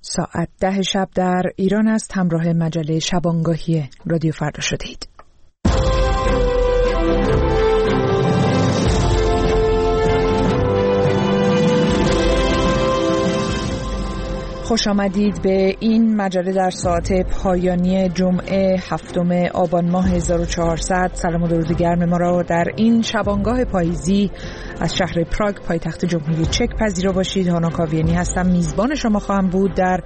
ساعت 10 شب در ایران است. همراه مجله شبانگاهی رادیو فردا شدید. خوش آمدید به این مجله در ساعت پایانی جمعه 7 آبان ماه 1400. سلام و درود گرم ما را در این شبانگاه پاییزی از شهر پراگ پایتخت جمهوری چک پذیرا باشید. هانا کاویانی هستم، میزبان شما خواهم بود در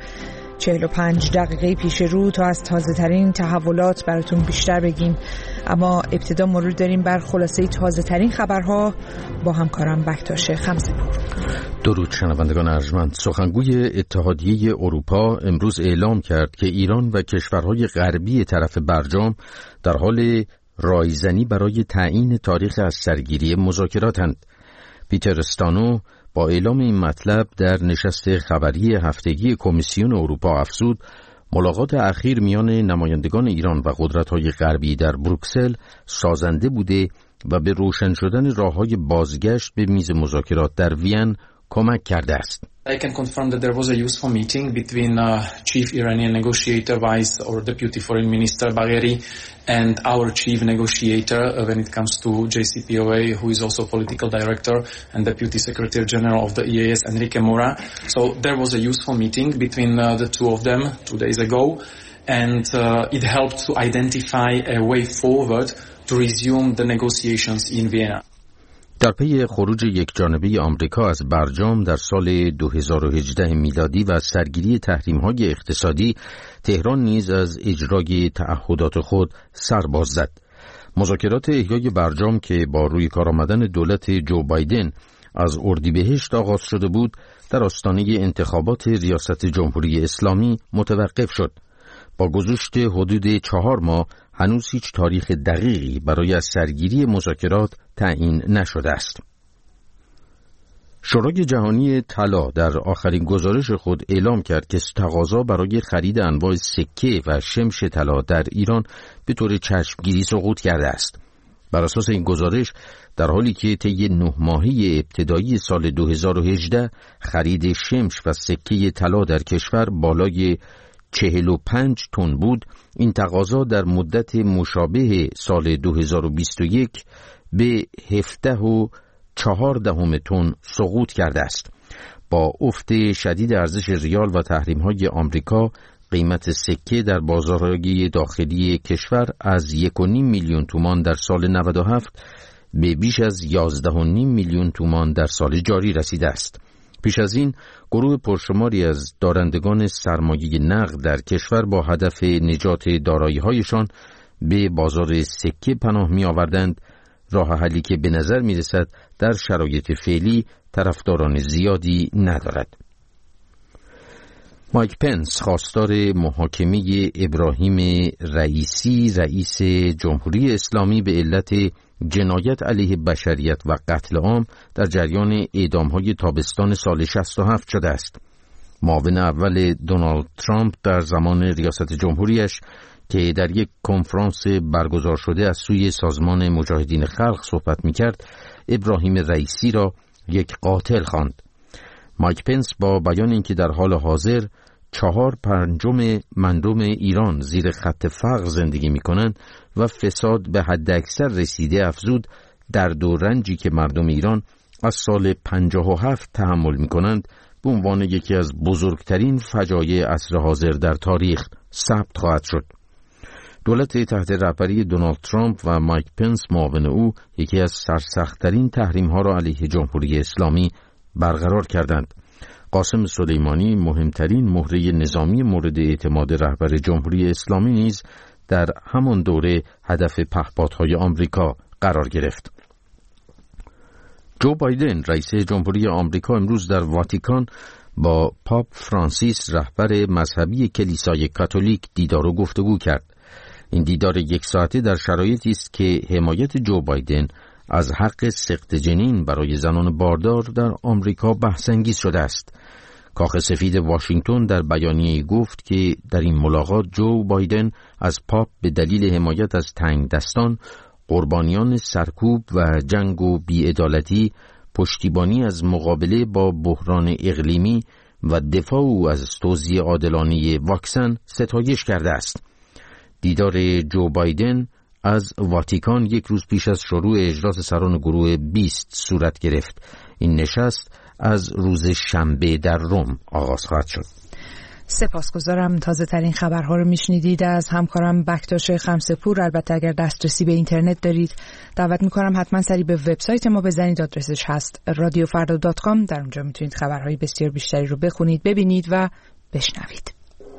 45 دقیقه پیش رو تا از تازه ترین تحولات براتون بیشتر بگیم. اما ابتدا مرور داریم بر خلاصه تازه ترین خبرها با همکارم بکتاش خمسه‌پور. درود شنوندگان ارجمند. سخنگوی اتحادیه اروپا امروز اعلام کرد که ایران و کشورهای غربی طرف برجام در حال رایزنی برای تعیین تاریخ از سرگیری مذاکراتند. پیتر استانو با اعلام این مطلب در نشست خبری هفتگی کمیسیون اروپا افزود ملاقات اخیر میان نمایندگان ایران و قدرت‌های غربی در بروکسل سازنده بوده و به روشن شدن راه‌های بازگشت به میز مذاکرات در وین کمک کرده است. I can confirm that there was a useful meeting between Chief Iranian Negotiator, Vice or Deputy Foreign Minister Bagheri and our Chief Negotiator when it comes to JCPOA, who is also Political Director and Deputy Secretary General of the EAS, Enrique Mora. So there was a useful meeting between the two of them 2 days ago, and it helped to identify a way forward to resume the negotiations in Vienna. در پی خروج یکجانبه آمریکا از برجام در سال 2018 میلادی و سرگیری تحریم‌های اقتصادی، تهران نیز از اجرای تعهدات خود سر باز زد. مذاکرات احیای برجام که با روی کار آمدن دولت جو بایدن از اردیبهشت آغاز شده بود، در آستانه انتخابات ریاست جمهوری اسلامی متوقف شد. با گذشت حدود 4 ماه هنوز هیچ تاریخ دقیقی برای از سرگیری مذاکرات تعیین نشده است. شورای جهانی طلا در آخرین گزارش خود اعلام کرد که تقاضا برای خرید انواع سکه و شمش طلا در ایران به طور چشمگیری سقوط کرده است. بر اساس این گزارش، در حالی که طی 9 ماهه ابتدایی سال 2018 خرید شمش و سکه طلا در کشور بالای 45 تن بود، این تقاضا در مدت مشابه سال 2021 به 17.4 تن سقوط کرده است. با افت شدید ارزش ریال و تحریم‌های آمریکا، قیمت سکه در بازارهای داخلی کشور از 1.5 میلیون تومان در سال 97 به بیش از 11.5 میلیون تومان در سال جاری رسیده است. پیش از این گروه پرشماری از دارندگان سرمایه نقد در کشور با هدف نجات دارایی‌هایشان به بازار سکه پناه می‌آوردند، راه حلی که به نظر می‌رسد در شرایط فعلی طرفداران زیادی ندارد. مایک پنس خواستار محاکمه ابراهیم رئیسی رئیس جمهوری اسلامی به علت جنایت علیه بشریت و قتل عام در جریان اعدام‌های تابستان سال 67 شده است. معاون اول دونالد ترامپ در زمان ریاست جمهوریش که در یک کنفرانس برگزار شده از سوی سازمان مجاهدین خلق صحبت می‌کرد، ابراهیم رئیسی را یک قاتل خواند. مایک پنس با بیان اینکه در حال حاضر 4/5 مردم ایران زیر خط فقر زندگی می‌کنند و فساد به حداکثر رسیده، افزود درد و رنجی که مردم ایران از سال 57 تحمل می‌کنند به عنوان یکی از بزرگترین فجایع عصر حاضر در تاریخ ثبت خواهد شد. دولت تحت رهبری دونالد ترامپ و مایک پنس معاون او یکی از سرسخت‌ترین تحریم‌ها را علیه جمهوری اسلامی برقرار کردند. قاسم سلیمانی، مهمترین مهره نظامی مورد اعتماد رهبر جمهوری اسلامی، نیز در همان دوره هدف پهپادهای آمریکا قرار گرفت. جو بایدن رئیس جمهوری آمریکا امروز در واتیکان با پاپ فرانسیس رهبر مذهبی کلیسای کاتولیک دیدار و گفتگو کرد. این دیدار 1 ساعته در شرایطی است که حمایت جو بایدن از حق سقط جنین برای زنان باردار در آمریکا بحث‌انگیز شده است. کاخ سفید واشنگتن در بیانیه‌ای گفت که در این ملاقات جو بایدن از پاپ به دلیل حمایت از تنگدستان، قربانیان سرکوب و جنگ و بی‌عدالتی، پشتیبانی از مقابله با بحران اقلیمی و دفاع او از توزیع عادلانه واکسن ستایش کرده است. دیدار جو بایدن از واتیکان یک روز پیش از شروع اجلاس سران گروه 20 صورت گرفت. این نشست از روز شنبه در روم آغاز خواهد شد. سپاسگزارم. تازه ترین خبرها رو میشنیدید از همکارم بکتاش خمسه‌پور. البته اگر دسترسی به اینترنت دارید دعوت میکنم حتما سری به وبسایت ما بزنید. آدرسش هست radiofarda.com. در اونجا میتونید خبرهای بسیار بیشتری رو بخونید، ببینید و بشنوید.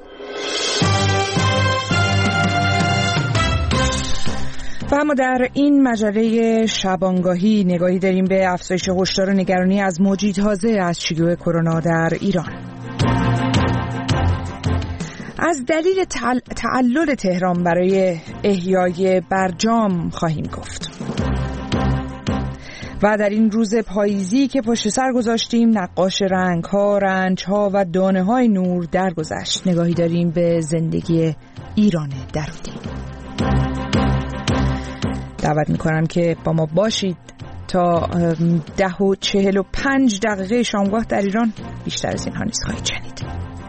و اما در این مجله شبانگاهی نگاهی داریم به افزایش هشدار و نگرانی از موجی تازه از شیوع کرونا در ایران. از دلیل تعلل تهران برای احیای برجام خواهیم گفت. و در این روز پاییزی که پشت سر گذاشتیم، نقاش رنگ‌ها، رنج‌ها و دانه‌های نور درگذشت. نگاهی داریم به زندگی ایران درونی. دعوت می‌کنم که با ما باشید تا 10:45 شامگاه در ایران. بیشتر از اینها نیست خواهید شنید.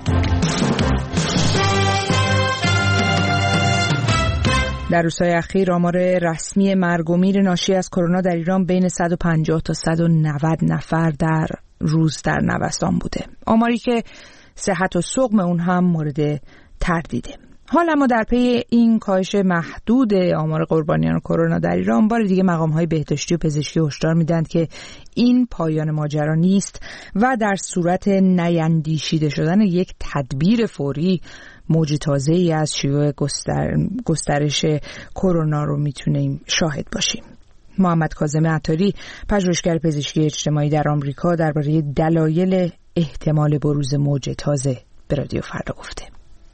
در روزهای اخیر آمار رسمی مرگ و میر ناشی از کرونا در ایران بین 150 تا 190 نفر در روز در نوسان بوده. آماری که صحت و سقم اون هم مورد تردیده. حال اما در پی این کاهش محدود آمار قربانیان کرونا در ایران، بار دیگه مقام‌های بهداشتی و پزشکی هشدار میدن که این پایان ماجرا نیست و در صورت نیندیشیده شدن یک تدبیر فوری موج تازه‌ای از شیوع گسترش کرونا رو میتونیم شاهد باشیم. محمد کاظم عطاری، پژوهشگر پزشکی اجتماعی در آمریکا، درباره دلایل احتمال بروز موج تازه به رادیو فردا گفته.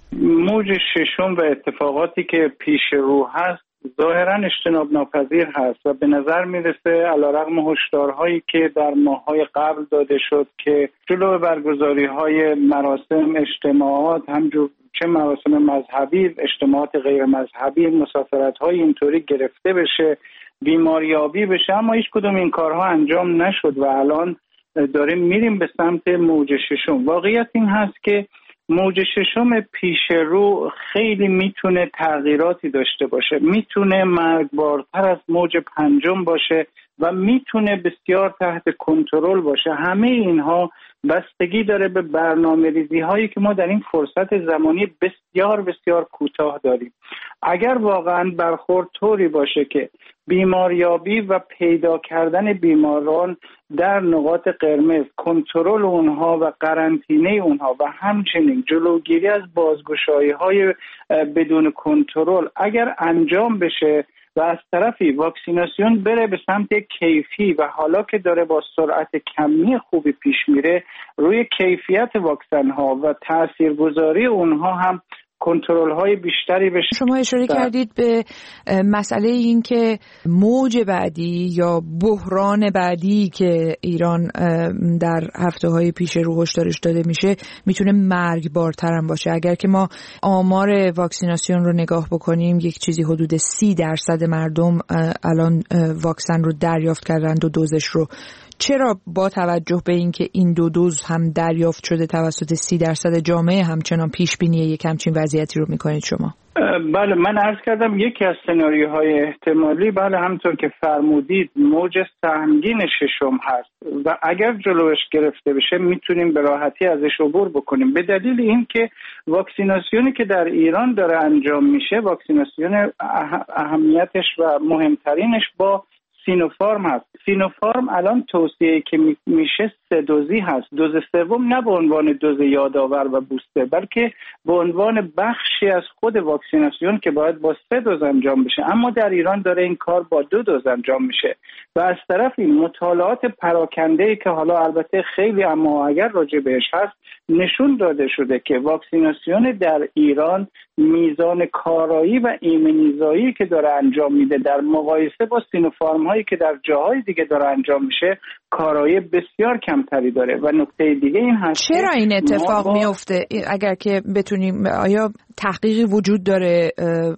موج ششم و اتفاقاتی که پیش رو هست ظاهراً اجتناب ناپذیر هست و به نظر میرسه علیرغم هشدارهایی که در ماه‌های قبل داده شد که جلو برگزاری‌های مراسم، اجتماعات، همجور چه مراسم مذهبی، اجتماعات غیر مذهبی، مسافرت‌های اینطوری گرفته بشه، بیماریابی بشه، اما هیچ کدوم این کارها انجام نشد و الان داریم میریم به سمت موج ششم. واقعیت این هست که موج ششم پیش رو خیلی میتونه تغییراتی داشته باشه، میتونه مرگبارتر از موج پنجم باشه و میتونه بسیار تحت کنترل باشه. همه اینها بستگی داره به برنامه‌ریزی هایی که ما در این فرصت زمانی بسیار بسیار کوتاه داریم. اگر واقعا برخورد طوری باشه که بیماریابی و پیدا کردن بیماران در نقاط قرمز، کنترل اونها و قرنطینه اونها و همچنین جلوگیری از بازگشایی‌های بدون کنترل اگر انجام بشه و از طرفی واکسیناسیون بره به سمت کیفی و حالا که داره با سرعت کمی خوبی پیش میره، روی کیفیت واکسن ها و تاثیرگذاری اونها هم کنترل های بیشتری بشه. شما اشاره کردید به مسئله این که موج بعدی یا بحران بعدی که ایران در هفته های پیش رو هشدارش داده میشه میتونه مرگبارتر هم باشه. اگر که ما آمار واکسیناسیون رو نگاه بکنیم، یک چیزی حدود 30% مردم الان واکسن رو دریافت کردند و دوزش رو. چرا با توجه به اینکه این دو دوز هم دریافت شده توسط 30% جامعه همچنان پیش بینی یک همچین وضعیتی رو میکنید شما؟ بله، من عرض کردم یکی از سناریوهای احتمالی بله همونطور که فرمودید موج سهمگین ششم هست و اگر جلوش گرفته بشه میتونیم به راحتی ازش عبور بکنیم، به دلیل اینکه واکسیناسیونی که در ایران داره انجام میشه واکسیناسیون اهمیتش و مهمترینش با سینوفارم هست. سینوفارم الان توصیه که میشه 3 دوزی هست. دوز سوم نه به عنوان دوز یادآور و بوستر بلکه به عنوان بخشی از خود واکسیناسیون که باید با 3 دوز انجام بشه، اما در ایران داره این کار با 2 دوز انجام میشه و از طرفی مطالعات پراکنده‌ای که حالا البته خیلی اما اگر راجع بهش هست نشون داده شده که واکسیناسیون در ایران میزان کارایی و ایمنیزایی که داره انجام میده در مقایسه با سینوفارم هایی که در جاهای دیگه داره انجام میشه کارایی بسیار کمتری داره. و نکته دیگه این هست چرا این اتفاق میفته؟ اگر که بتونیم، آیا تحقیقی وجود داره؟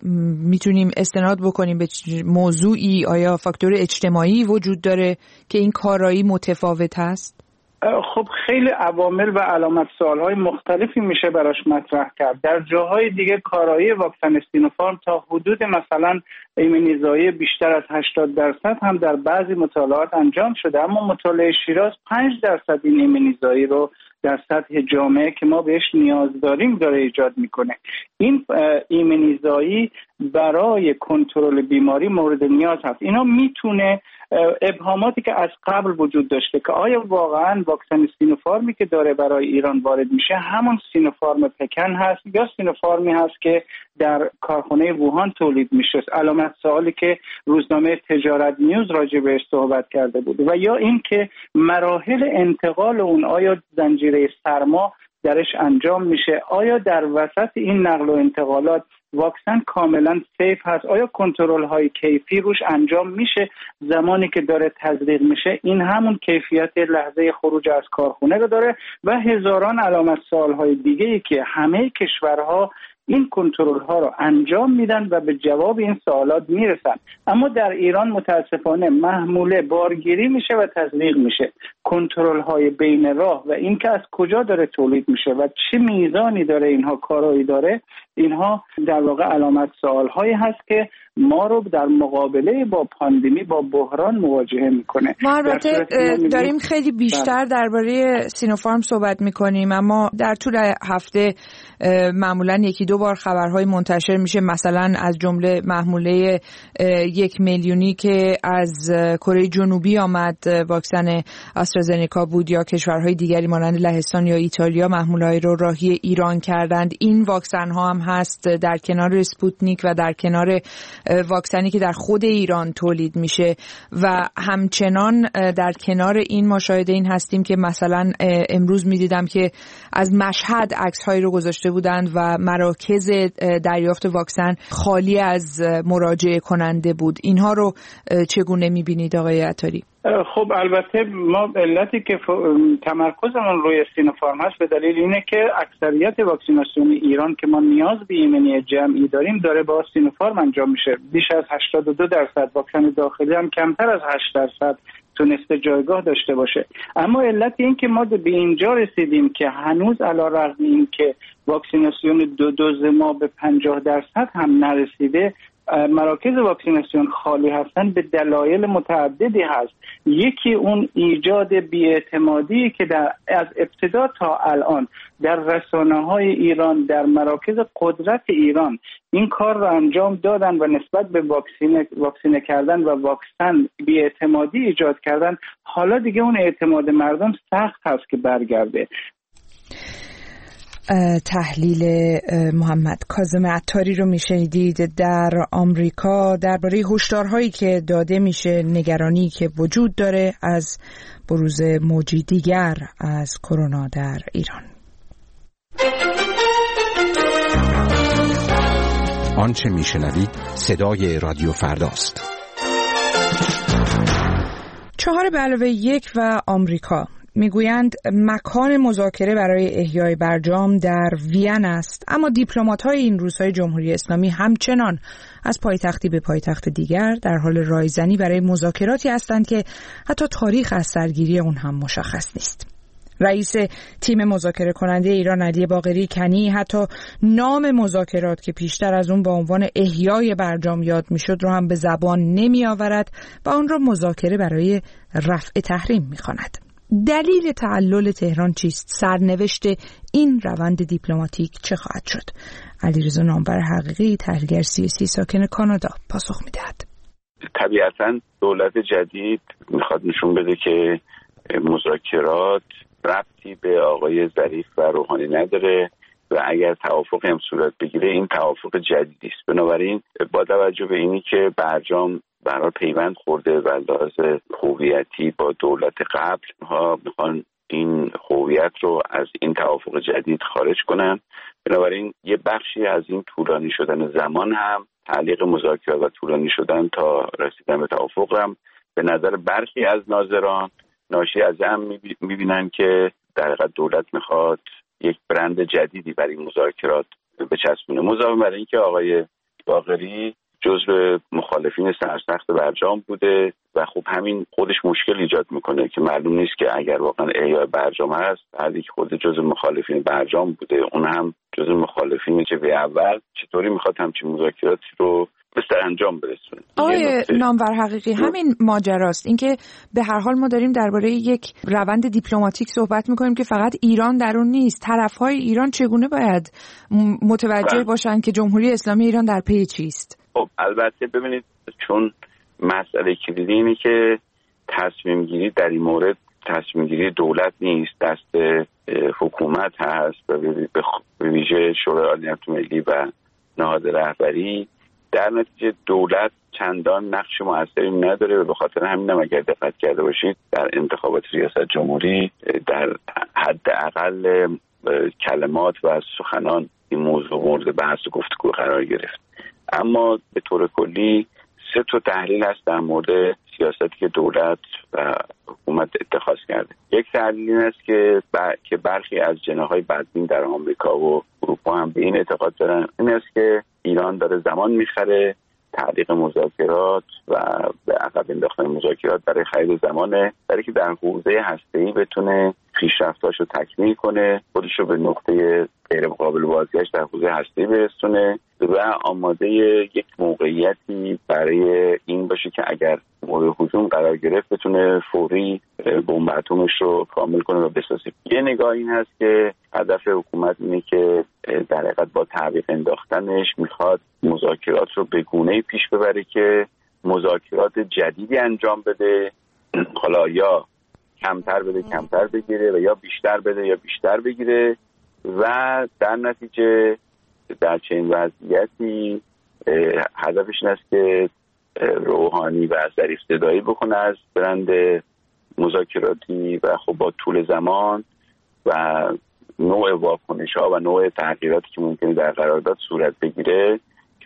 میتونیم استناد بکنیم به موضوعی؟ آیا فاکتور اجتماعی وجود داره که این کارایی متفاوت هست؟ خب خیلی عوامل و علامت سوال‌های مختلفی میشه براش مطرح کرد. در جاهای دیگه کارایی واکسن سینوفارم تا حدود مثلا ایمنیزایی بیشتر از 80% هم در بعضی مطالعات انجام شده، اما مطالعه شیراز 5% این ایمنیزایی رو در سطح جامعه که ما بهش نیاز داریم داره ایجاد میکنه. این ایمنیزایی برای کنترل بیماری مورد نیاز هست. اینا میتونه ابهاماتی که از قبل وجود داشته که آیا واقعا واکسن سینوفارمی که داره برای ایران وارد میشه همون سینوفارم پکن هست یا سینوفارمی هست که در کارخانه ووهان تولید میشه، علامت سوالی که روزنامه تجارت نیوز راجع بهش صحبت کرده بود، و یا این که مراحل انتقال اون آیا زنجیره سرما درش انجام میشه، آیا در وسط این نقل و انتقالات واکسن کاملا سیف هست، آیا کنترل های کیفی روش انجام میشه زمانی که داره تزریق میشه، این همون کیفیت لحظه خروج از کارخونه رو داره و هزاران علامت سوال های دیگه ای که همه کشورها این کنترل ها رو انجام میدن و به جواب این سوالات میرسن. اما در ایران متاسفانه محموله بارگیری میشه و تزریق میشه. کنترل های بین راه و این که از کجا داره تولید میشه و چه میزانی داره اینها کارایی داره، اینها در واقع علامت سوال هایی هست که ما رو در مقابله با پاندمی با بحران مواجهه میکنه. ما البته داریم خیلی بیشتر درباره سینوفارم صحبت میکنیم، اما در طول هفته معمولا یکی دو بار خبرهای منتشر میشه، مثلا از جمله محموله 1 میلیونی که از کره جنوبی آمد واکسن آسترازنکا بود، یا کشورهای دیگری مانند لهستان یا ایتالیا محموله‌ای رو راهی ایران کردند. این واکسن ها هم هست در کنار اسپوتنیک و در کنار واکسنی که در خود ایران تولید میشه، و همچنان در کنار این ما شاهد این هستیم که مثلا امروز میدیدم که از مشهد عکس‌هایی رو گذاشته بودند و مراکز دریافت واکسن خالی از مراجعه کننده بود. اینها رو چگونه میبینید آقای عطاری؟ خب البته ما علتی که تمرکزمون روی سینوفارم هست به دلیل اینه که اکثریت واکسیناسیون ایران که ما نیاز به ایمنی جمعی داریم داره با سینوفارم انجام میشه. بیش از 82% واکسن داخلی هم کمتر از 8% تونسته جایگاه داشته باشه. اما علت این که ما به اینجا رسیدیم که هنوز علیرغم این که واکسیناسیون 2 دوز ما به 50% هم نرسیده، مراکز واکسیناسیون خالی هستن به دلایل متعددی هست. یکی اون ایجاد بی‌اعتمادی که از ابتدا تا الان در رسانه‌های ایران، در مراکز قدرت ایران این کار رو انجام دادن و نسبت به واکسینه کردن و واکسن بی‌اعتمادی ایجاد کردن. حالا دیگه اون اعتماد مردم سخت هست که برگرده. تحلیل محمد کاظم عطاری رو میشنیدید. در آمریکا درباره هشدارهایی که داده میشه، نگرانی که وجود داره از بروز موجی دیگر از کرونا در ایران. آنچه میشنوید صدای رادیو فرداست. 4+1 و آمریکا میگویند مکان مذاکره برای احیای برجام در وین است، اما دیپلمات‌های این روزهای جمهوری اسلامی همچنان از پایتختی به پایتخت دیگر در حال رایزنی برای مذاکراتی هستند که حتی تاریخ از سرگیری اون هم مشخص نیست. رئیس تیم مذاکره کننده ایران علی باقری کنی حتی نام مذاکرات که پیشتر از اون با عنوان احیای برجام یاد میشد رو هم به زبان نمی آورد و اون را مذاکره برای رفع تحریم میخواند. دلیل تعلل تهران چیست؟ سرنوشت این روند دیپلماتیک چه خواهد شد؟ علیرضا نامور حقیقی، تحلیلگر سیاسی ساکن کانادا، پاسخ میدهد. طبیعتاً دولت جدید میخواد نشون بده که مذاکرات ربطی به آقای ظریف و روحانی نداره و اگر توافق هم صورت بگیره این توافق جدیدی است. بنابراین با توجه به اینی که برجام برای پیوند خورده و لحاظ هویتی با دولت قبل ها میخوان این هویت رو از این توافق جدید خارج کنن، بنابراین یه بخشی از این طولانی شدن زمان هم تعلیق مذاکرات و طولانی شدن تا رسیدن به توافق هم به نظر برخی از ناظران ناشی از هم میبینن که در حقیقت دولت میخواد یک برند جدیدی برای این مذاکرات بچسبونه. مضافاً بر این که آقای باقری جزو مخالفین سرسخت برجام بوده و خب همین خودش مشکل ایجاد میکنه که معلوم نیست که اگر واقعا احیای برجام هست، بعدی که خود جزو مخالفین برجام بوده، اون هم جزو مخالفین جبهه اول، چطوری میخواد همچین مذاکراتی رو به سرانجام برسونه؟ آقای نامور حقیقی، همین ماجراست. اینکه به هر حال ما داریم درباره یک روند دیپلماتیک صحبت میکنیم که فقط ایران در اون نیست. طرفهای ایران چگونه باید متوجه باشن که جمهوری اسلامی ایران در پی چیست؟ خب البته ببینید، چون مسئله کلیدی اینه که تصمیم گیری در این مورد تصمیم گیری دولت نیست، دست حکومت هست و به ویژه شورای عالی امنیت ملی و نهاد رهبری. در نتیجه دولت چندان نقش موثری نداره و به خاطر همین هم اگر دقت کرده باشید در انتخابات ریاست جمهوری در حداقل کلمات و سخنان این موضوع مورد بحث و گفتگو قرار گرفت. اما به طور کلی 3 تحلیل هست در مورد سیاستی که دولت و حکومت اتخاذ کرده. یک تحلیل این است که برخی از جناح‌های بدبین در آمریکا و اروپا هم به این اعتقاد دارن، این است که ایران داره زمان میخره، تعلیق مذاکرات و به عقب انداختن مذاکرات برای خرید زمانه، برای که در حوزه هسته‌ای بتونه پیشرفتاشو تکمیل کنه، خودشو به نقطه غیر قابل بازگشت در حوزه هسته‌ای برسونه و آماده یک موقعیتی برای این باشه که اگر مورد هجوم قرار گرفت بتونه فوری بمب اتمش رو کامل کنه و بسازه. یه نگاه این هست که هدف حکومت اینه که در حقیقت با تعویق انداختنش میخواد مذاکرات رو به گونه‌ای پیش ببره که مذاکرات جدیدی انجام بده، حالا یا کمتر بده کمتر بگیره و یا بیشتر بده یا بیشتر بگیره و در نتیجه در چنین وضعیتی هدفش این است که روحانی و ظریف صدایی بکنه از برند مذاکراتی و خب با طول زمان و نوع واکنش‌ها و نوع تغییراتی که ممکنه در قرارداد صورت بگیره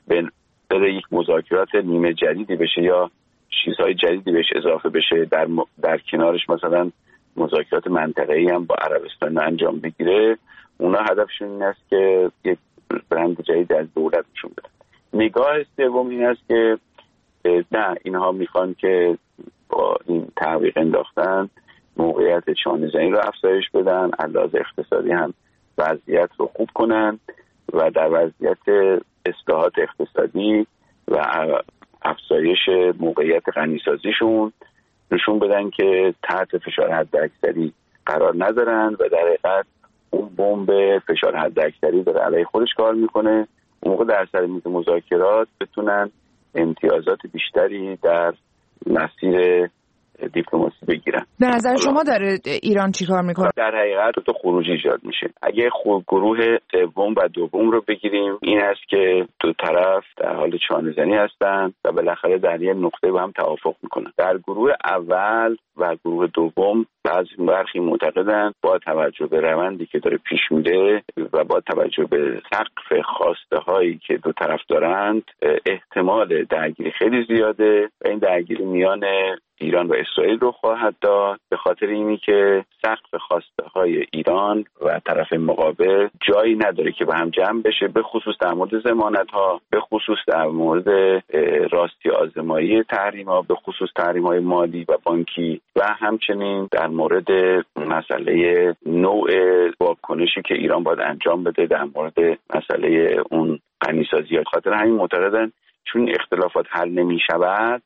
بره یک مذاکرات نیمه جدیدی بشه یا چیزهای جدیدی بهش اضافه بشه، در کنارش مثلا مذاکرات منطقه‌ای هم با عربستان انجام بگیره. اونا هدفشون این است که یک برند جدید از دولت نشون بدن. نگاه سوم این است که نه، اینها میخوان که با این تعویق انداختن موقعیت شانه‌زنی رو افزایش بدن، علاوه اقتصادی هم وضعیت رو خوب کنن و در وضعیت اصلاحات اقتصادی و افزایش موقعیت غنیسازیشون نشون بدن که تحت فشار حداکثری قرار ندارن و در حقیقت اون بمب فشار حداکثری داره علیه خودش کار میکنه. اون موقع در سر میز مذاکرات بتونن امتیازات بیشتری در مسیر دیپلماسی بگیرن. به نظر شما داره ایران چیکار میکنه؟ در حقیقت تو خروجی ایجاد میشه. اگه گروه سوم و دوم رو بگیریم، این است که دو طرف در حال چانه‌زنی هستن و بالاخره در یک نقطه با هم توافق میکنن. در گروه اول و گروه دوم برخی معتقدن با توجه به روندی که داره پیش میره و با توجه به سقف خواسته هایی که دو طرف دارند احتمال درگیری خیلی زیاده و این درگیری میان ایران و اسرائیل رو خواهد داد، به خاطر اینی که سقف خواسته های ایران و طرف مقابل جایی نداره که به هم جمع بشه، به خصوص در مورد ضمانت ها، به خصوص در مورد راستی آزمایی تحریم ها، به خصوص تحریم های مالی و بانکی و همچنین در مورد مسئله نوع واکنشی که ایران باید انجام بده در مورد مسئله اون غنیسازی. خاطر همین معتقدن چون اختلافات حل نمی شود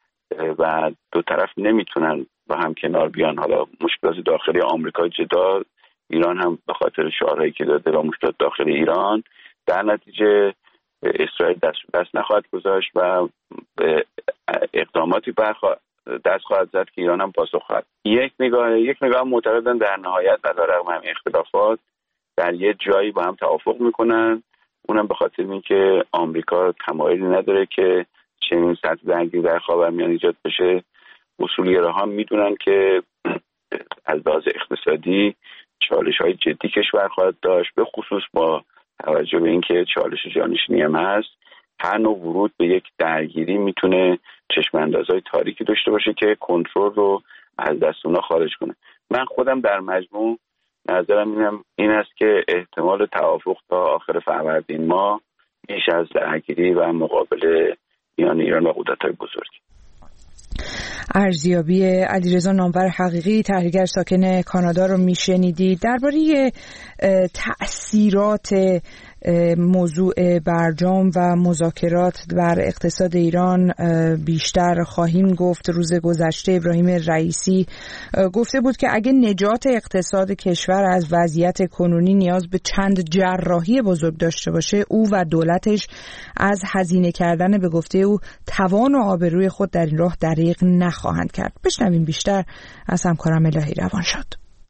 و دو طرف نمیتونن با هم کنار بیان، حالا مشکلات داخلی آمریکا جدا، ایران هم به خاطر شعارهایی که داده و مشکلات داخلی ایران، در نتیجه اسرائیل دست نخواهد گذاشت و اقداماتی دست خواهد زد که ایران هم پاسخ خواهد. یک نگاه معتقدن در نهایت علیرغم همین اختلافات در یه جایی با هم توافق میکنن، اونم به خاطر اینکه آمریکا تمایلی نداره که چنین سطح درگیری در خاورمیانه ایجاد بشه. اصولگراها میدونن که از لحاظ اقتصادی چالش‌های جدی کشور خواهد داشت، به خصوص با توجه به اینکه چالش جانشینی هم هست. هر نوع ورود به یک درگیری میتونه چشم‌اندازهای تاریکی داشته باشه که کنترل رو از دست اونها خارج کنه. من خودم در مجموع نظرم این است که احتمال توافق تا آخر فروردین ماه بیش از درگیری و مقابله میان ایران و قدرت‌های بزرگ. ارزیابی علیرضا نامور حقیقی، تحلیلگر ساکن کانادا رو میشنیدید. درباره تأثیرات موضوع برجام و مذاکرات بر اقتصاد ایران بیشتر خواهیم گفت. روز گذشته ابراهیم رئیسی گفته بود که اگه نجات اقتصاد کشور از وضعیت کنونی نیاز به چند جراحی بزرگ داشته باشه، او و دولتش از هزینه کردن به گفته او توان و آبروی خود در این راه دریغ نخواهند کرد. بشنویم بیشتر از همکارم الهی روانشاد.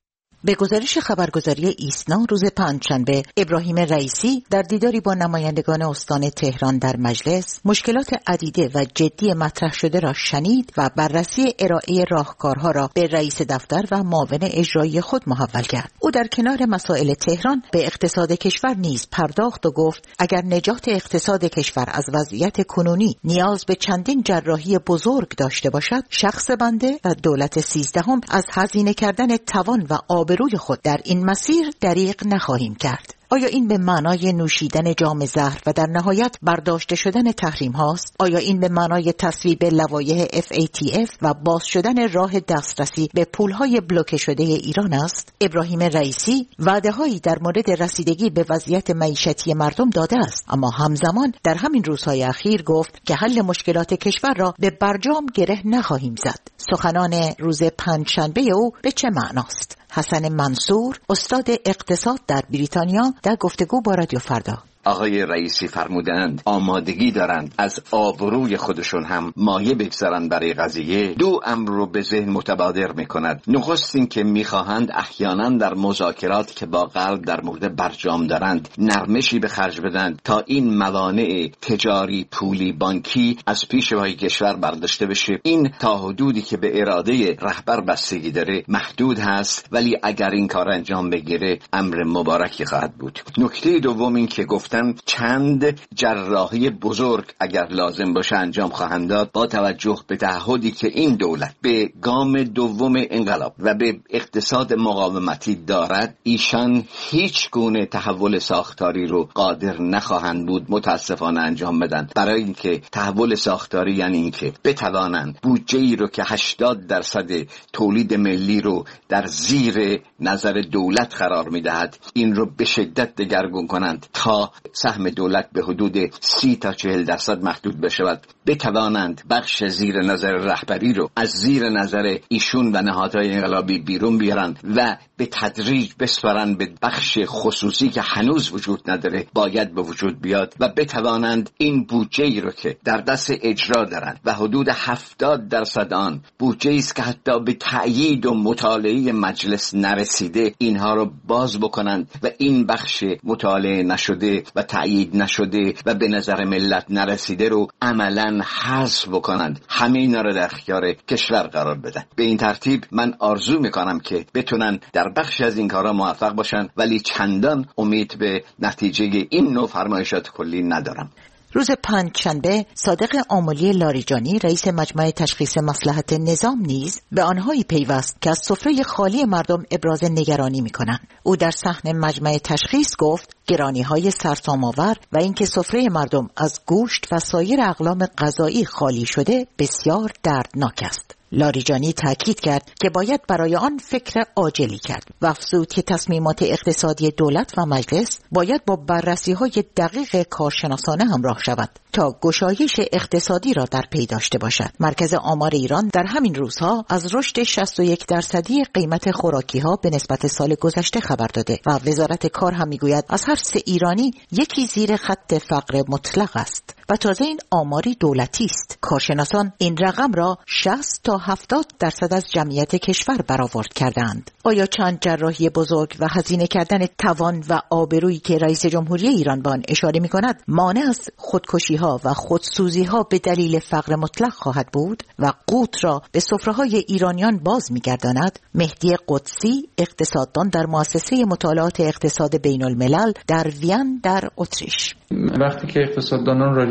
به گزارش خبرگزاری ایسنا روز پنجشنبه، ابراهیم رئیسی در دیداری با نمایندگان استان تهران در مجلس مشکلات عدیده و جدی مطرح شده را شنید و بررسی ارائه راهکارها را به رئیس دفتر و معاون اجرایی خود محول کرد. او در کنار مسائل تهران به اقتصاد کشور نیز پرداخت و گفت اگر نجات اقتصاد کشور از وضعیت کنونی نیاز به چندین جراحی بزرگ داشته باشد، شخص بنده و دولت 13 از هزینه کردن توان و روی خود در این مسیر دریغ نخواهیم کرد. آیا این به معنای نوشیدن جام زهر و در نهایت برداشته شدن تحریم هاست؟ آیا این به معنای تصویب لوایح FATF و باز شدن راه دسترسی به پولهای بلوکه شده ایران است؟ ابراهیم رئیسی وعده‌هایی در مورد رسیدگی به وضعیت معیشتی مردم داده است، اما همزمان در همین روزهای اخیر گفت که حل مشکلات کشور را به برجام گره نخواهیم زد. سخنان روز پنجشنبه او به چه معناست؟ حسن منصور، استاد اقتصاد در بریتانیا، در گفتگو با رادیو فردا. آقای رئیسی فرمودند آمادگی دارند از آبروی خودشون هم مایه بگذارن برای قضیه. دو امر رو به ذهن متبادر میکند. نخست این که میخواهند احیانا در مذاکرات که با غرب در مورد برجام دارند نرمشی به خرج بدن تا این موانع تجاری، پولی، بانکی از پیش پای کشور برداشته بشه. این تا حدودی که به اراده رهبر بستگی داره محدود هست، ولی اگر این کار انجام بگیره امر مبارکی خواهد بود. نکته دوم این که گفت چند جراحی بزرگ اگر لازم باشه انجام خواهند داد با توجه به تعهدی که این دولت به گام دوم انقلاب و به اقتصاد مقاومتی دارد. ایشان هیچ گونه تحول ساختاری رو قادر نخواهند بود متاسفانه انجام بدن، برای اینکه تحول ساختاری یعنی اینکه بتوانند بودجه‌ای رو که 80% تولید ملی رو در زیر نظر دولت قرار میدهد این رو به شدت دگرگون کنند تا سهم دولت به حدود 30 تا 40% محدود بشود، بتوانند بخش زیر نظر رهبری رو از زیر نظر ایشون و نهادهای انقلابی بیرون بیارن و به تدریج بسپارن به بخش خصوصی که هنوز وجود نداره باید به وجود بیاد و بتوانند این بودجه‌ای رو که در دست اجرا دارن و حدود 70% آن بودجه‌ای است که حتی به تأیید و مطالعه مجلس نرسیده اینها رو باز بکنند و این بخش مطالعه نشده و تأیید نشده و به نظر ملت نرسیده رو عملاً حذف بکنند، همه اینا رو در اختیار کشور قرار بدن. به این ترتیب من آرزو میکنم که بتونن در بخش از این کارا موفق باشن، ولی چندان امید به نتیجه این نوع فرمایشات کلی ندارم. روز پنجشنبه صادق آملی لاریجانی رئیس مجمع تشخیص مصلحت نظام نیز به آنهایی پیوست که از سفره خالی مردم ابراز نگرانی می‌کنند. او در صحن مجمع تشخیص گفت گرانی‌های سرسام‌آور و اینکه سفره مردم از گوشت و سایر اقلام غذایی خالی شده بسیار دردناک است. لاریجانی تاکید کرد که باید برای آن فکر عاجلی کرد و افزود که تصمیمات اقتصادی دولت و مجلس باید با بررسی‌های دقیق کارشناسانه همراه شود تا گشایش اقتصادی را در پی داشته باشد. مرکز آمار ایران در همین روزها از رشد 61% قیمت خوراکی‌ها به نسبت سال گذشته خبر داده و وزارت کار هم میگوید از هر 3 ایرانی یکی زیر خط فقر مطلق است و تازه این آماری دولتی است. کارشناسان این رقم را 60 تا 70% از جمعیت کشور برآورد کردند. آیا چند جراحی بزرگ و هزینه کردن توان و آبرویی که رئیس جمهوری ایران به آن اشاره می‌کند مانع از خودکشی‌ها و خودسوزی‌ها به دلیل فقر مطلق خواهد بود و قوت را به سفره‌های ایرانیان باز می‌گرداند؟ مهدی قدسی، اقتصاددان در مؤسسه مطالعات اقتصاد بین‌الملل در وین در اتریش. وقتی که اقتصاددانان راجع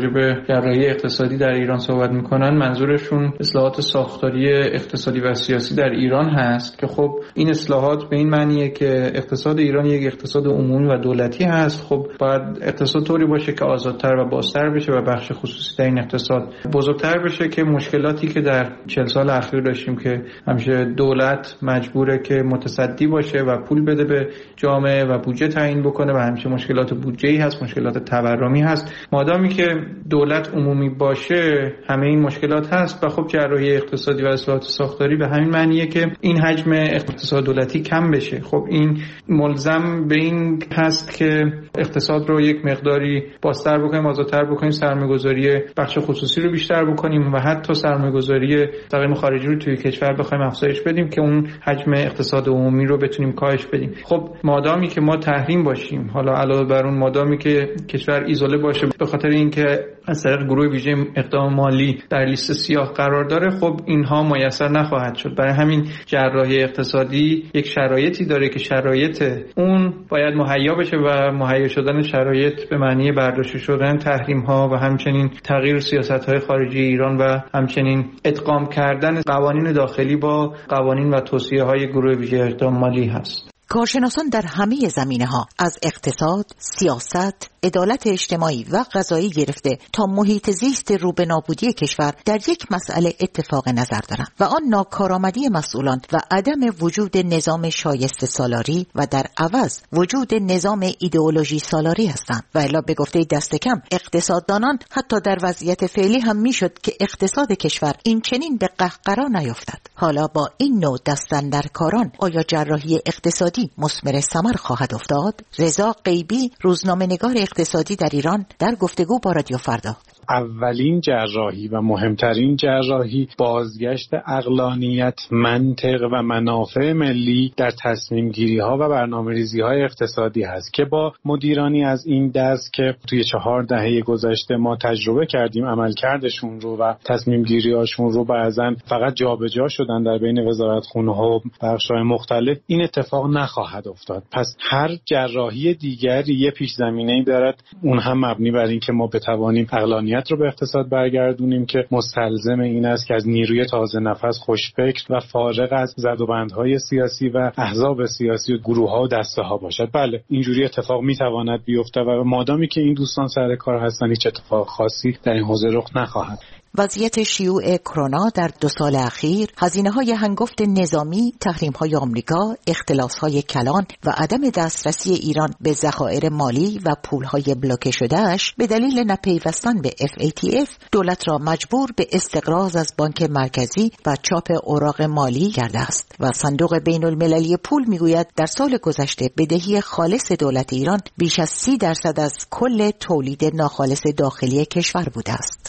راجع به جراحی اقتصادی در ایران صحبت میکنن منظورشون اصلاحات ساختاری اقتصادی و سیاسی در ایران هست که خب این اصلاحات به این معنیه که اقتصاد ایران یک اقتصاد عمومی و دولتی هست. خب باید اقتصاد طوری باشه که آزادتر و بازتر بشه و بخش خصوصی در این اقتصاد بزرگتر بشه که مشکلاتی که در 40 سال اخیر داشتیم که همیشه دولت مجبوره که متصدی باشه و پول بده به جامعه و بودجه تعیین بکنه و همیشه مشکلات بودجه‌ای هست، مشکلات تورمی هست. مادامی که دولت عمومی باشه همه این مشکلات هست و خب جراحی اقتصادی و اصلاحات ساختاری به همین معنیه که این حجم اقتصاد دولتی کم بشه. خب این ملزم به این هست که اقتصاد رو یک مقداری بازتر بکنیم، آزادتر بکنیم، سرمایه‌گذاری بخش خصوصی رو بیشتر بکنیم و حتی سرمایه‌گذاری سرمایه خارجی رو توی کشور بخوایم افزایش بدیم که اون حجم اقتصاد عمومی رو بتونیم کاهش بدیم. خب مادامی که ما تحریم باشیم، حالا علاوه بر اون مادامی که کشور ایزوله باشه به خاطر اینکه از طریق گروه ویژه اقدام مالی در لیست سیاه قرار داره، خب اینها میسر نخواهد شد. برای همین جراحی اقتصادی یک شرایطی داره که شرایط اون باید مهیا بشه و مهیا شدن شرایط به معنی برداشته شدن تحریم ها و همچنین تغییر سیاست های خارجی ایران و همچنین ادغام کردن قوانین داخلی با قوانین و توصیه های گروه ویژه اقدام مالی هست. کارشناسان در همه زمینه‌ها از اقتصاد، سیاست، عدالت اجتماعی و قضایی گرفته تا محیط زیست رو به نابودی کشور در یک مسئله اتفاق نظر دارند و آن ناکارآمدی مسئولان و عدم وجود نظام شایسته سالاری و در عوض وجود نظام ایدئولوژی سالاری هستند. و الا به گفته دست کم اقتصاددانان حتی در وضعیت فعلی هم میشد که اقتصاد کشور این چنین به قهقرا نیفتد. حالا با این نوع دستاندرکاران آیا جراحی اقتصادی مثمر ثمر خواهد افتاد؟ رضا غیبی، روزنامه‌نگار اقتصادی در ایران، در گفتگو با رادیو فردا. اولین جراحی و مهمترین جراحی بازگشت عقلانیت، منطق و منافع ملی در تصمیم گیری ها و برنامه ریزی های اقتصادی هست که با مدیرانی از این دست که توی 4 دهه گذشته ما تجربه کردیم عملکردشون رو و تصمیم گیری هاشون رو بعضا فقط جابجا شدن در بین وزارتخونه ها و بخش‌های مختلف، این اتفاق نخواهد افتاد. پس هر جراحی دیگری یه پیش زمینه‌ای دارد، اون هم مبنی بر این که ما بتوانیم عقلانیت رو به اقتصاد برگردونیم که مستلزم این است که از نیروی تازه نفس، خوشفکر و فارغ از زدوبندهای سیاسی و احزاب سیاسی و گروه‌ها و دسته‌ها باشد. بله اینجوری اتفاق میتواند بیفته و مادامی که این دوستان سر کار هستن هیچ اتفاق خاصی در این حوزه رخ نخواهد. وضعیت شیوع کرونا در 2 سال اخیر، هزینه‌های هنگفت نظامی، تحریم‌های آمریکا، اختلاس‌های کلان و عدم دسترسی ایران به ذخایر مالی و پول‌های بلوکه شده‌اش به دلیل نپیوستن به FATF دولت را مجبور به استقراض از بانک مرکزی و چاپ اوراق مالی کرده است و صندوق بین‌المللی پول می‌گوید در سال گذشته بدهی خالص دولت ایران بیش از 30% از کل تولید ناخالص داخلی کشور بوده است.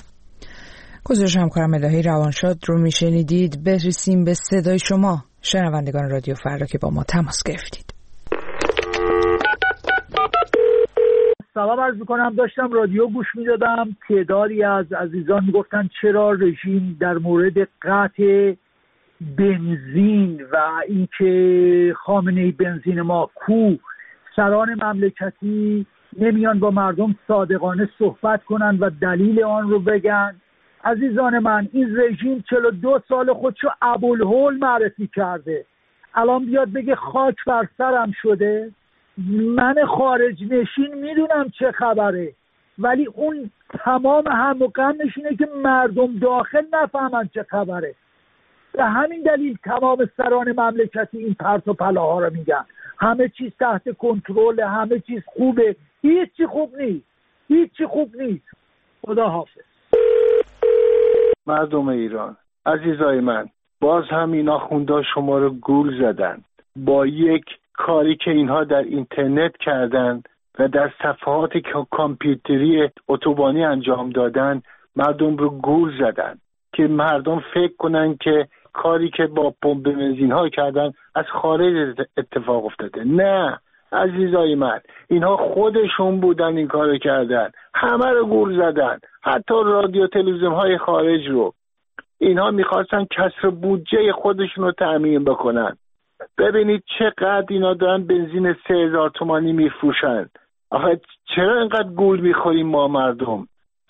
گزارش همکارم الهی روانشاد رو میشنیدید. برسیم به صدای شما شنوندگان رادیو فردا که با ما تماس گرفتید. سلام عرض میکنم. داشتم رادیو گوش میدادم، تعدادی از عزیزان میگفتن چرا رژیم در مورد قطع بنزین و اینکه خامنه‌ای بنزین ما کو، سران مملکتی نمیان با مردم صادقانه صحبت کنن و دلیل آن رو بگن. عزیزان من، این رژیم 42 سال خودشو ابوالهول معرفی کرده، الان بیاد بگه خاک بر سرم شده. من خارج نشین میدونم چه خبره، ولی اون تمام هم و غمش اینه که مردم داخل نفهمن چه خبره. به همین دلیل تمام سران مملکتی این پرت و پلاها رو میگن همه چیز تحت کنترل، همه چیز خوبه. هیچی خوب نیست، هیچی خوب نیست. خدا حافظ. مردم ایران عزیزای من، باز هم اینا خوندا شما رو گول زدن با یک کاری که اینها در اینترنت کردن و در صفحات کامپیوتری اتوبانی انجام دادن. مردم رو گول زدن که مردم فکر کنن که کاری که با پمپ بنزین ها کردن از خارج اتفاق افتاده. نه عزیزای من، اینها خودشون بودن این کارو کردن، همه رو گول زدن، حتی رادیو تلویزیون های خارج رو. اینها میخواستن کسر بودجه خودشون رو تأمین بکنن. ببینید چقدر اینا دارن بنزین 3000 تومانی میفروشن. آخه چرا اینقدر گول میخوریم ما مردم؟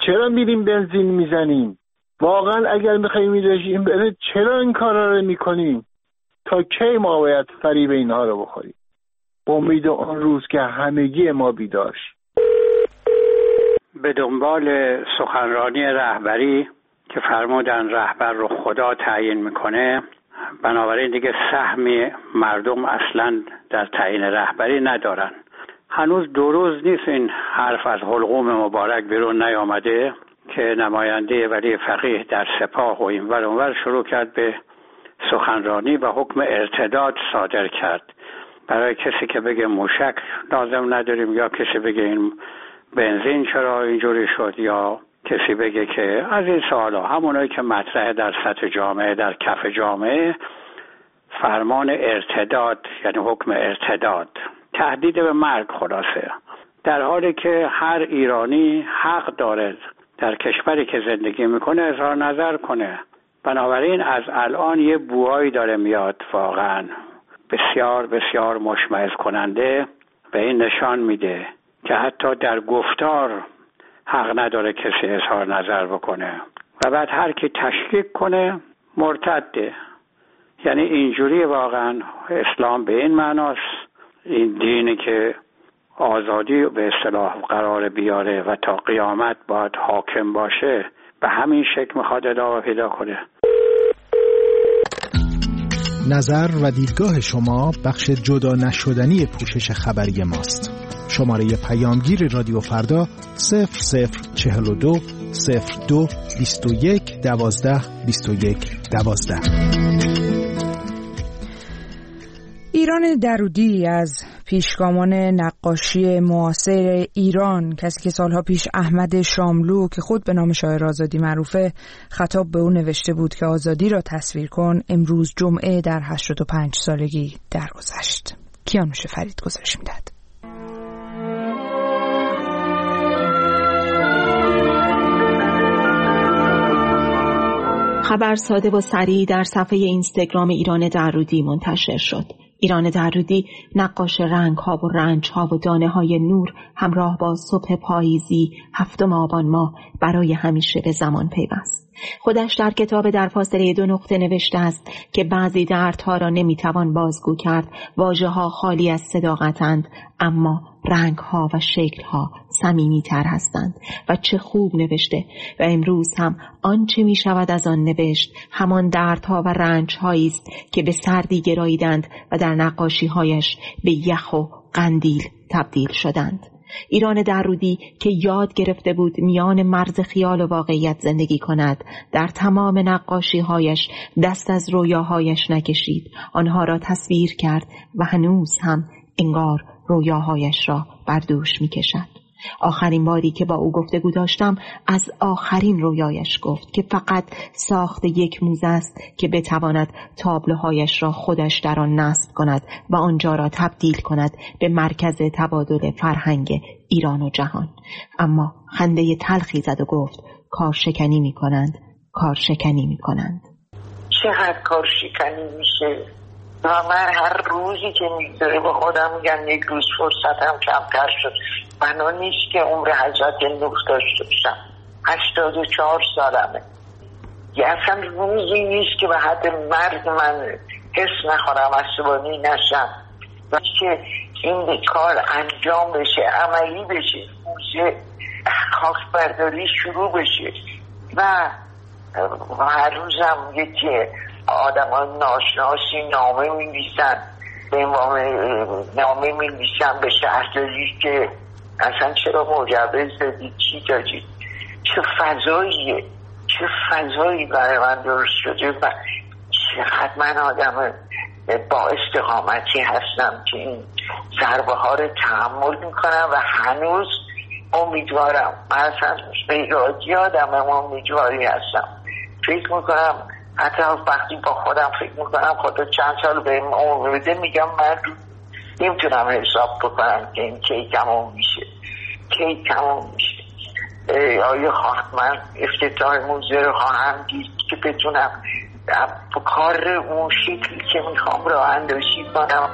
چرا میریم بنزین میزنیم؟ واقعا اگر میخوایم این رژیم بره چرا این کارا رو میکنیم؟ تا کی ما باید فریب اینها رو بخوریم؟ امید اون روز که همگی ما بیدار شیم. به دنبال سخنرانی رهبری که فرمودن رهبر رو خدا تعیین میکنه، بنابراین دیگه سهمی مردم اصلا در تعیین رهبری ندارن. هنوز 2 روز نیست این حرف از حلقوم مبارک بیرون نیامده که نماینده ولی فقیه در سپاه و اینور اونور شروع کرد به سخنرانی و حکم ارتداد صادر کرد برای کسی که بگه موشک لازم نداریم، یا کسی بگه این بنزین چرا اینجوری شد، یا کسی بگه که از این سوالا، همونایی که مطرحه در سطح جامعه، در کف جامعه، فرمان ارتداد یعنی حکم ارتداد، تهدید به مرگ خلاصه، در حالی که هر ایرانی حق داره در کشوری که زندگی میکنه اظهار نظر کنه. بنابراین از الان یه بوهایی داره میاد واقعا بسیار بسیار مشمئز کننده و این نشان میده که حتی در گفتار حق نداره کسی اظهار نظر بکنه و بعد هر کی تشکیک کنه مرتده. یعنی اینجوری واقعا اسلام به این معناست، این دینی که آزادی به اصطلاح قرار بیاره و تا قیامت باید حاکم باشه، به همین شکل میخواد ادامه پیدا کنه. نظر و دیدگاه شما بخش جدا نشدنی پوشش خبری ماست. شماره پیامگیر رادیو فردا 0042 02 21 12 21 12. ایران درودی از پیشگامان نقاشی معاصر ایران، کسی که سالها پیش احمد شاملو که خود به نام شاعر آزادی معروفه خطاب به او نوشته بود که آزادی را تصویر کن، امروز جمعه در 85 سالگی درگذشت. کیانوش فرید گزارش میدهد. خبر ساده و سریع در صفحه اینستاگرام ایران درودی منتشر شد. ایران درودی نقاش رنگ‌ها و رنج‌ها و دانه‌های نور همراه با صبح پاییزی 7 آبان ماه برای همیشه به زمان پیوست. خودش در کتاب در فاصله 2 نقطه نوشته است که بعضی دردها را نمیتوان بازگو کرد، واژه‌ها خالی از صداقتند اما رنگ‌ها و شکل‌ها صمیمی‌تر هستند. و چه خوب نوشته و امروز هم آنچه می‌شود از آن نوشت همان دردها و رنج‌هایی است که به سردی گراییدند و در نقاشی‌هایش به یخ و قندیل تبدیل شدند. ایران درودی که یاد گرفته بود میان مرز خیال و واقعیت زندگی کند، در تمام نقاشی‌هایش دست از رویاهایش نکشید، آنها را تصویر کرد و هنوز هم انگار رویاهایش را بر دوش می‌کشد. آخرین باری که با او گفتگو داشتم از آخرین رویایش گفت که فقط ساخت یک موزه است که بتواند تابلوهایش را خودش در آن نصب کند و آنجا را تبدیل کند به مرکز تبادل فرهنگ ایران و جهان. اما خنده تلخی زد و گفت کارشکنی می‌کنند، کارشکنی می‌کنند. چقدر کارشکنی میشه و من هر روزی که میگذره با خودم میگم یک روز فرصتم کمتر شد. بنا نیست که عمر حضرت نوح داشته باشم. 84 سالمه. یه اصلا روزی نیست که به حد مرگ من حس نخورم، عصبانی نشم و که این کار انجام بشه، عملی بشه، موزه خاک برداری شروع بشه. و هر روزم یکی آدم ها ناشناسی نامه می نویسن، نامه می نویسن به شهرداری که اصلا چرا مجوز دادید، چی دادید. چه فضایی برای من درست شده و چقدر من آدم با استقامتی هستم که این ضربه ها رو تحمل میکنم و هنوز امیدوارم. من اصلا بیرادی آدم امیدواری هستم. فکر میکنم حتی وقتی با خودم فکر میکنم خدا چند سال به عمر بده، میگم من نمیتونم حساب بکنم که این کی تمام میشه. آیا من افتتاح موزه رو خواهم دید که بتونم کار اون شکلی که میخوام راه اندازی کنم.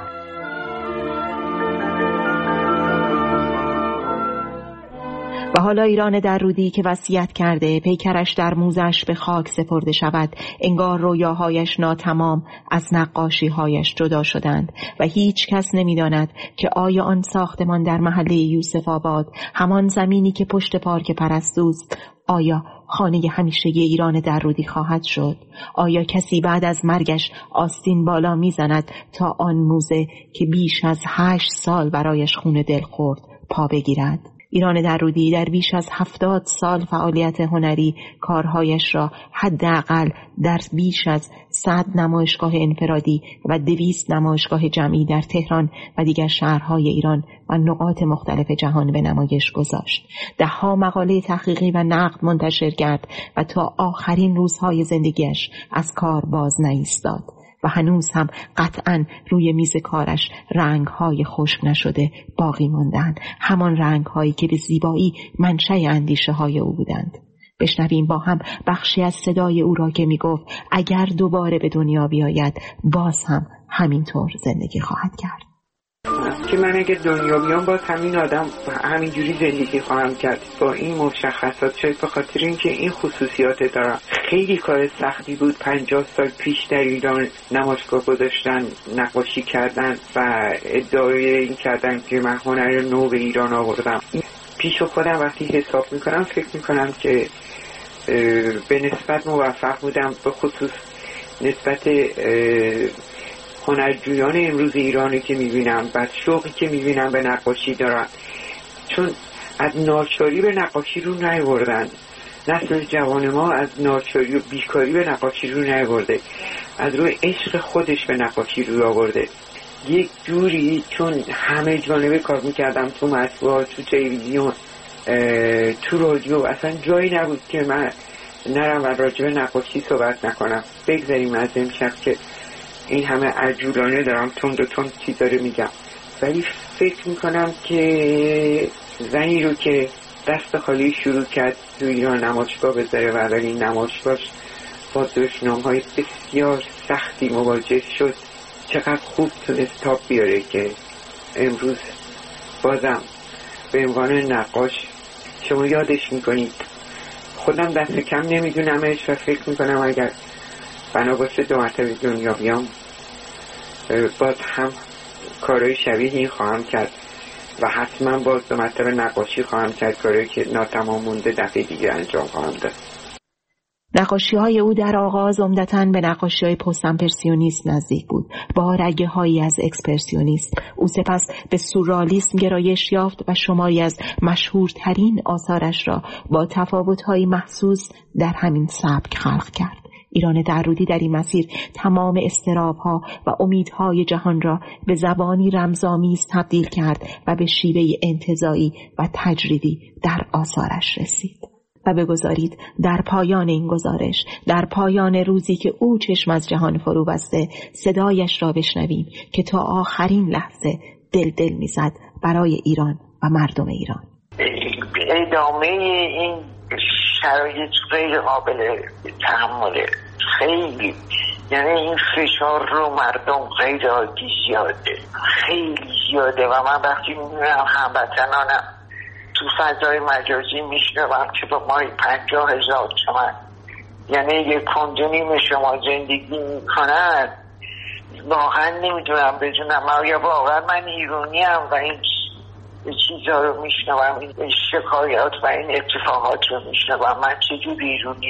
و حالا ایران درودی که وصیت کرده پیکرش در موزش به خاک سپرده شود، انگار رویاهایش ناتمام از نقاشیهایش جدا شدند و هیچ کس نمی‌داند که آیا آن ساختمان در محله یوسف آباد، همان زمینی که پشت پارک پرستوست، آیا خانه همیشگی ایران درودی خواهد شد؟ آیا کسی بعد از مرگش آستین بالا می‌زند تا آن موزه که بیش از 8 سال برایش خون دل خورد پا بگیرد؟ ایران درودی در بیش از 70 سال فعالیت هنری کارهایش را حداقل در بیش از 100 نمایشگاه انفرادی و 200 نمایشگاه جمعی در تهران و دیگر شهرهای ایران و نقاط مختلف جهان به نمایش گذاشت. 10 مقاله تحقیقی و نقد منتشر کرد و تا آخرین روزهای زندگیش از کار باز نایستاد و هنوز هم قطعاً روی میز کارش رنگ‌های خشک نشده باقی ماندند، همان رنگ‌هایی که به زیبایی منشأ اندیشه‌های او بودند. بشنویم با هم بخشی از صدای او را که می‌گفت اگر دوباره به دنیا بیاید باز هم همینطور زندگی خواهد کرد. که من اگه دنیا بیام باز همین آدم همینجوری زندگی خواهم کرد با این مشخصات، شاید به خاطر اینکه این خصوصیات دارم. خیلی کار سختی بود 50 سال پیش در ایران نمایشگاه گذاشتن، نقاشی کردن و ادعای این کردن که من هنر نو به ایران آوردم. پیش خودم وقتی حساب میکنم فکر میکنم که به نسبت موفق بودم، به خصوص نسبت هنرجویان امروز ایرانی که میبینم و شوقی که میبینم به نقاشی دارن، چون از ناچاری به نقاشی رو نیاوردن. نسل جوان ما از ناچاری و بیکاری به نقاشی رو نیاورده، از روی عشق خودش به نقاشی رو آورده. یک جوری چون همه جانبه کار میکردم، تو مطبوعات، تو تلویزیون، تو رادیو، اصلا جایی نبود که من نرم و راجع به نقاشی صحبت نکنم. بگذاریم از امشب که این همه عجولانه دارم تند و تند چیزا رو میگم، ولی فکر میکنم که زنی رو که دست خالی شروع کرد تو ایران نمایشگاه بذاره و ولی نمایشگاهش با دشنام‌های بسیار سختی مواجه شد، چقدر خوب تونست تاب بیاره که امروز بازم به عنوان نقاش شما یادش میکنید. خودم دست کم نمیدونمش و فکر میکنم اگر بنا باشه 2 مرتبه دنیا بیام باز هم کارهای شبیه این خواهم کرد و حتما باز 2 مرتبه نقاشی خواهم کرد، کارهایی که ناتمام مونده دفعه دیگه انجام خواهم داد. نقاشی‌های او در آغاز عمدتاً به نقاشی‌های پست امپرسیونیسم نزدیک بود، با رگه‌هایی از اکسپرسیونیسم. او سپس به سورئالیسم گرایش یافت و شماری از مشهورترین آثارش را با تفاوت‌های محسوس در همین سبک خلق کرد. ایران درودی در این مسیر تمام اضطراب‌ها و امیدهای جهان را به زبانی رمزآمیز تبدیل کرد و به شیوه انتزاعی و تجریدی در آثارش رسید. و بگذارید در پایان این گزارش، در پایان روزی که او چشم از جهان فرو بسته، صدایش را بشنویم که تا آخرین لحظه دل میزد برای ایران و مردم ایران. ادامه این شرایط غیر قابل تحمله، خیلی، یعنی این فشار رو مردم غیر عادی زیاده، خیلی زیاده و من وقتی میبینم هموطنانم تو فضای مجازی میشنوم که با ماهی 50,000 تومان، یعنی 1.5 شما زندگی میکنن، واقعا نمیدونم بدونم آیا واقعا من ایرانیم و این چیزها رو میشنوم، این شکایات و این اتفاقات رو میشنوم، من چجوری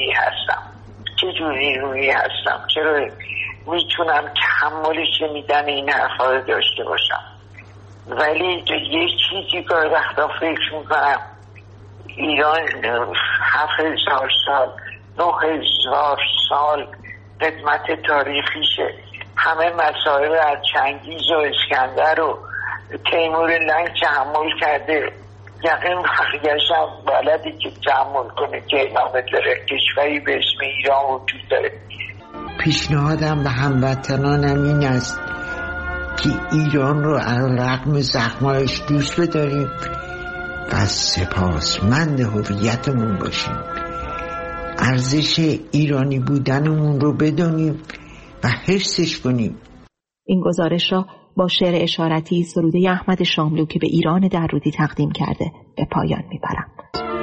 ایرانی هستم، چرا میتونم تحمل شنیدن این حرفا رو داشته باشم. ولی یه چیزی که وقتا فکر میکنم ایران 7,000 سال 9,000 سال قدمت تاریخیشه، همه مسائل از چنگیز و اسکندر و تیمور لنگ تحمل کرده، یقین بقیه‌اش هم بلدی که تحمل کنه که ادامه داره، کشوری به اسم ایران وجود داره. پیشنهادم به هموطنانم این است که ایران رو علیرغم زخمایش دوست بداریم و سپاسمند هویتمون باشیم، ارزش ایرانی بودنمون رو بدونیم و حفظش کنیم. این گزارش را با شعر اشارتی سروده احمد شاملو که به ایران درودی تقدیم کرده به پایان میبرم.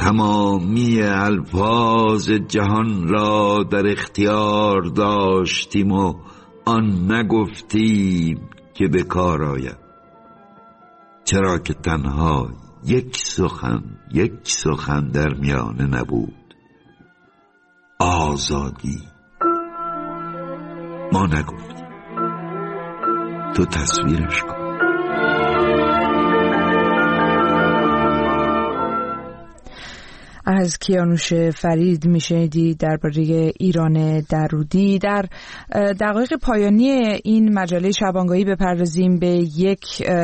تمامی الفاظ جهان را در اختیار داشتیم و آن نگفتیم که به کار آید. چرا که تنها یک سخن در میانه نبود، آزادی. ما نگفتیم، تو تصویرش کن. از کیانوش فرید میشنیدید درباره ایران درودی. در دقایق پایانی این مجله شبانگاهی بپردازیم به یک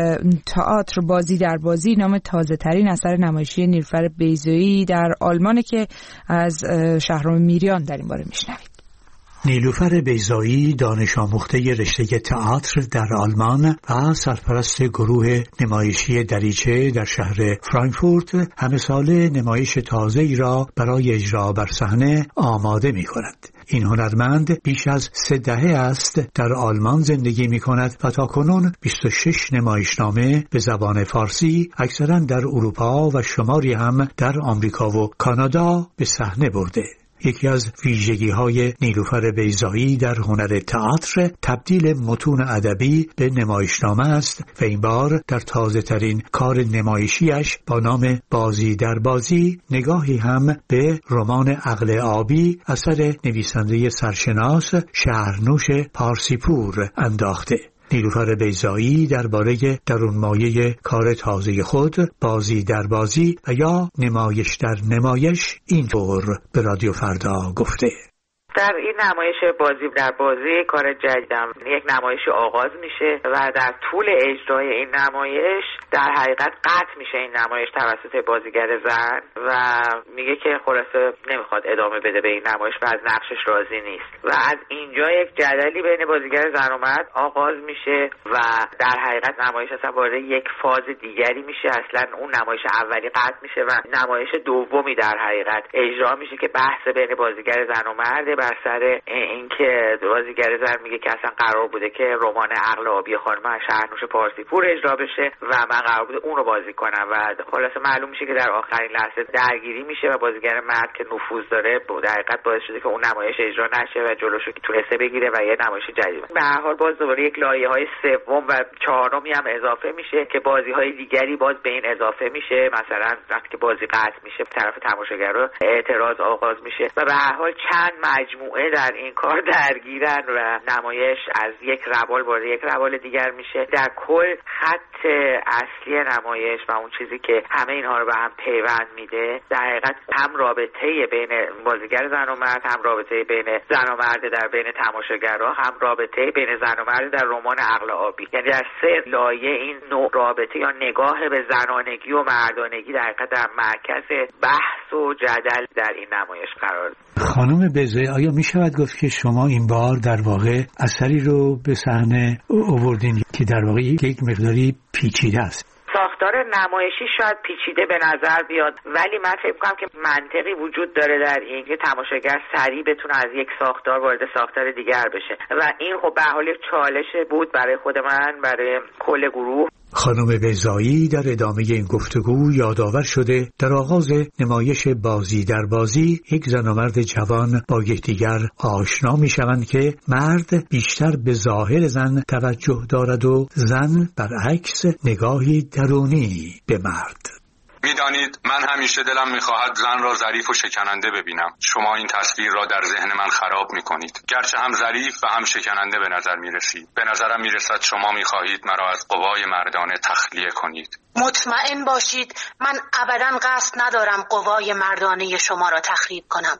تئاتر بازی در بازی، نام تازه ترین اثر نمایشی نیلوفر بیضایی در آلمان که از شهرام میریان در این باره میشنوید. نیلوفر بیضایی دانش آموخته رشته تئاتر در آلمان و سرپرست گروه نمایشی دریچه در شهر فرانکفورت همه ساله نمایش تازه‌ای را برای اجرا بر صحنه آماده می کند. این هنرمند بیش از 3 دهه است در آلمان زندگی می کند و تاکنون 26 نمایشنامه به زبان فارسی اکثراً در اروپا و شماری هم در آمریکا و کانادا به صحنه برده. یکی از ویژگی‌های نیلوفر بیضایی در هنر تئاتر تبدیل متون ادبی به نمایشنامه است و این بار در تازه‌ترین کار نمایشیش با نام بازی در بازی نگاهی هم به رمان عقل آبی اثر نویسنده سرشناس شهرنوش پارسیپور انداخته. نیلوفر بیضایی درباره درونمایه کار تازه خود بازی در بازی و یا نمایش در نمایش اینطور به رادیو فردا گفته: در این نمایش بازی در بازی کار جدیدم یک نمایشی آغاز میشه و در طول اجرای این نمایش در حقیقت قطع میشه این نمایش توسط بازیگر زن و میگه که خلاصه نمیخواد ادامه بده به این نمایش و از نقشش راضی نیست و از اینجا یک جدلی بین بازیگر زن و مرد آغاز میشه و در حقیقت نمایش اصلا وارد یک فاز دیگری میشه. اصلا اون نمایش اولی قطع میشه و نمایش دومی در حقیقت اجرا میشه که بحث بین بازیگر زن و مرد بر سر اینکه بازیگر زن میگه که اصلا قرار بوده که رمان عقل آبی خانم شهرنوش پارسیپور اجرا بشه و من قرار بوده اون رو بازی کنم و خلاصه معلوم میشه که در آخرین لحظه درگیری میشه و بازیگر مرد که نفوذ داره در حقیقت باعث شده که اون نمایش اجرا نشه و جلوشو تونسته بگیره و یه نمایش جدید. به هر حال باز دوباره یک لایه‌های سوم و چهارمی هم اضافه میشه که بازی‌های دیگری باز به این اضافه میشه. مثلا وقتی که بازی قطع میشه طرف تماشاگر اعتراض آغاز میشه و به هر حال چند مجموعه در این کار درگیرن و نمایش از یک روال وارد یک روال دیگر میشه. در کل خط اصلی نمایش و اون چیزی که همه اینها رو به هم پیوند میده در حقیقت هم رابطه بین بازیگر زن و مرد، هم رابطه بین زن و مرد در بین تماشاگرها، هم رابطه بین زن و مرد در رمان عقل آبی. یعنی در 3 لایه این نوع رابطه یا نگاه به زنانگی و مردانگی در حقیقت در مرکز بحث و جدل در این نمایش قرار داره. خانم بیضایی، آیا می شود گفت که شما این بار در واقع اثری رو به صحنه آوردین که در واقع یک مقداری پیچیده است؟ ساختار نمایشی شاید پیچیده به نظر بیاد ولی من فکر می‌کنم که منطقی وجود داره در این که تماشاگر سریع بتونه از یک ساختار وارد ساختار دیگر بشه و این خب به حال چالش بود برای خود من، برای کل گروه. خانم بیضایی در ادامه این گفتگو یادآور شده در آغاز نمایش بازی در بازی یک زن و مرد جوان با یکدیگر آشنا میشوند که مرد بیشتر به ظاهر زن توجه دارد و زن برعکس نگاهی درونی به مرد. میدانید من همیشه دلم میخواهد زن را ظریف و شکننده ببینم. شما این تصویر را در ذهن من خراب میکنید. گرچه هم ظریف و هم شکننده به نظر میرسید. به نظرم میرسد شما میخواهید مرا از قوای مردانه تخلیه کنید. مطمئن باشید من ابداً قصد ندارم قوای مردانه شما را تخریب کنم.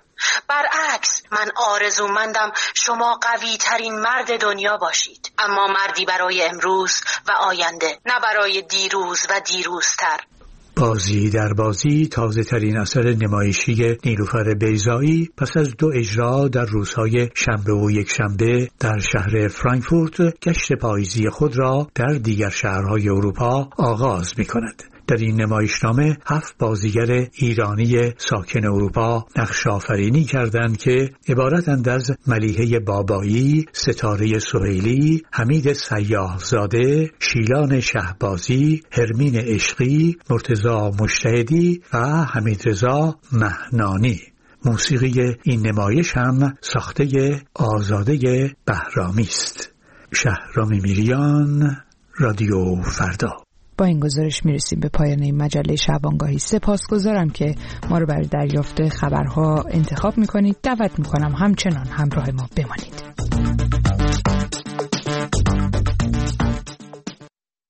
برعکس من آرزومندم شما قوی ترین مرد دنیا باشید، اما مردی برای امروز و آینده، نه برای دیروز و دیروزتر. بازی در بازی تازه ترین اثر نمایشی نیلوفر بیضایی پس از 2 اجرا در روزهای شنبه و یکشنبه در شهر فرانکفورت گشت پاییزی خود را در دیگر شهرهای اروپا آغاز می کند. در این نمایشنامه 7 بازیگر ایرانی ساکن اروپا نقش آفرینی کردند که عبارتند از ملیحه بابایی، ستاره سهیلی، حمید سیاحزاده، شیلان شهبازی، هرمین عشقی، مرتضی مجتهدی و حمیدرضا مهنانی. موسیقی این نمایش هم ساخته آزاده بهرامی است. شهرام میریان، رادیو فردا. با این گزارش میرسیم به پایان این مجله شبانگاهی. سپاسگزارم که ما رو برای دریافت خبرها انتخاب میکنید. دعوت میکنم همچنان همراه ما بمانید.